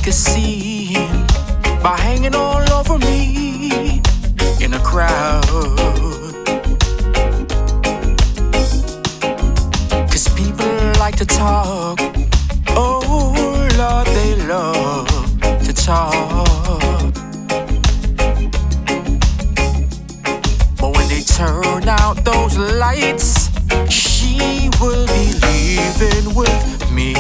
make a scene by hanging all over me in a crowd. 'Cause people like to talk, oh Lord, they love to talk. But when they turn out those lights, she will be leaving with me.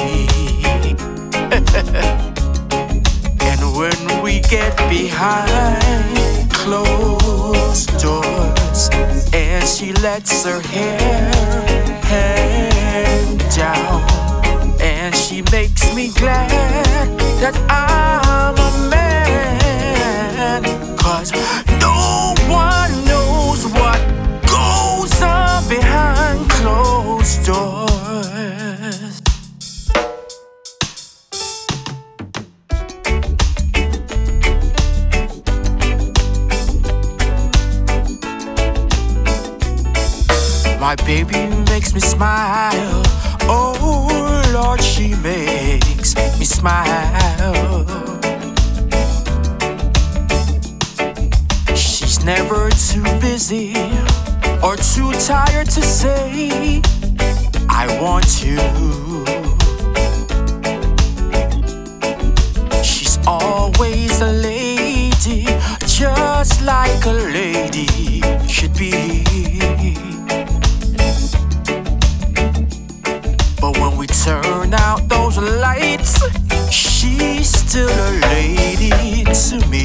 And when we get behind closed doors and she lets her hair hang down, and she makes me glad that I'm a man. 'Cause no one knows what goes on behind closed doors. My baby makes me smile. Oh Lord, she makes me smile. She's never too busy or too tired to say, I want you. She's always a lady, just like a lady should be. But when we turn out those lights, she's still a lady to me.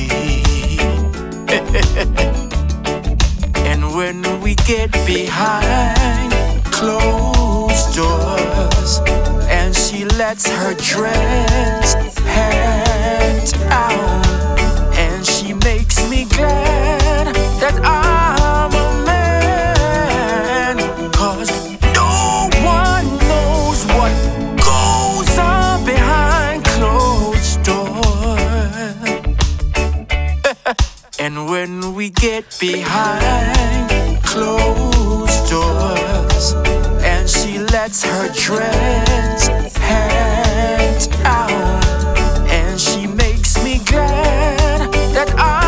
And when we get behind closed doors and she lets her dress hang out, and she makes me glad that I'm a man. 'Cause no one knows what goes on behind closed doors. And when we get behind closed doors and she lets her dress hang out, and she makes me glad that I